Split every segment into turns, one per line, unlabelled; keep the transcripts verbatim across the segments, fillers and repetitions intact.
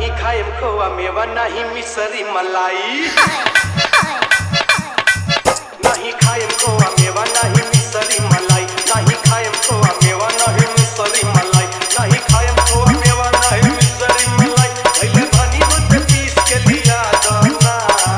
नहीं खाएम खोआ मेवा नहीं मिसरी मलाई नहीं खाएम खोआ मेवा नहीं मिसरी मलाई नहीं खाएम खोआ मेवा नहीं मिसरी मलाई नहीं खाएम खोआ मेवा नहीं मिसरी मलाई पहले भानी होते पीस के लिया दाना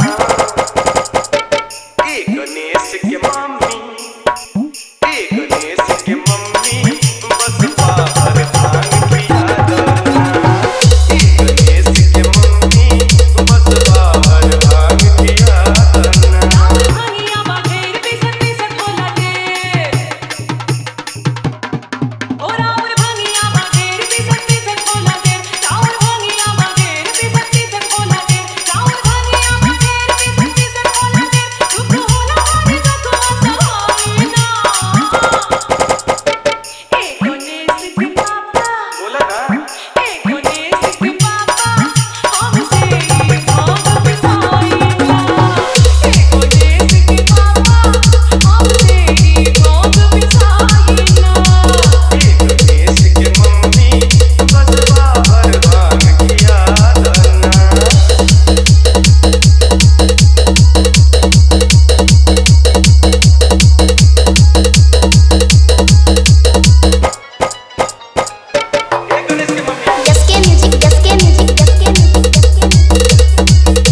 ए गणेश के मम्मी ए गणेश के मम्मी बस बाहर भांग किया दाना ए गणेश के मम्मी बस बाहर भांग किया दाना
भांगिया बाघेर पिसत पिसत बोला दे और और भांगिया बाघेर पिसत पिसत बोला दे और भांगिया बाघेर पिसत पिसत बोला दे और भांगिया बाघेर पिसत पिसत बोला दे दुख होला मारे दुख सहाय ना ए गणेश के पापा
बोला ना
ए गणेश के पापा हमसे ही भांग पिसाई ना ए गणेश के पापा हमसे ही भांग पिसाई ना
ए गणेश के मम्मी बस बाहर भांग किया दाना ए गणेश के mummy
Gaske music, gaske music, gaske music, gaske music.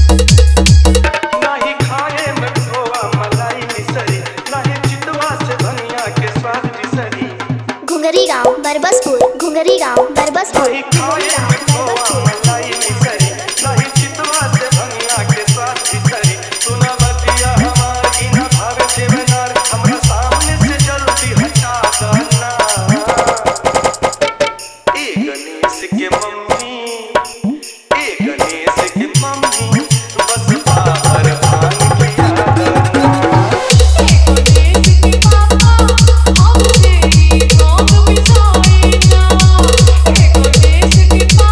नहीं खाए में खोआ मलाई मिसरी नहीं चितवा से धनिया के स्वाद बिसरी
घुंगरी गांव बरबसपुर घुंगरी गांव बरबसपुर
नहीं खाए में खोआ मलाई मिसरी नहीं चितवा से धनिया के स्वाद बिसरी सुना बतिया हमारी न भावे देवनार हमरा सामने से जल्दी हटा देना ए गणेश के मम्मी ए गणेश के मम्मी बस बाहर भांग किया दाना
ए गणेश के पापा हमसे ही भांग पिसाई ना ए गणेश के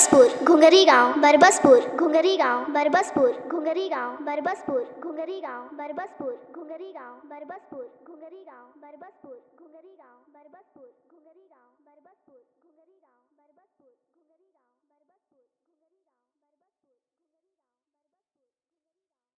बरबसपुर घुंगरी गांव बरबसपुर घुंगरी गांव बरबसपुर घुंगरी गांव बरबसपुर घुंगरी गांव बरबसपुर घुंगरी गांव बरबसपुर घुंगरी गांव बरबसपुर घुंगरी गांव बरबसपुर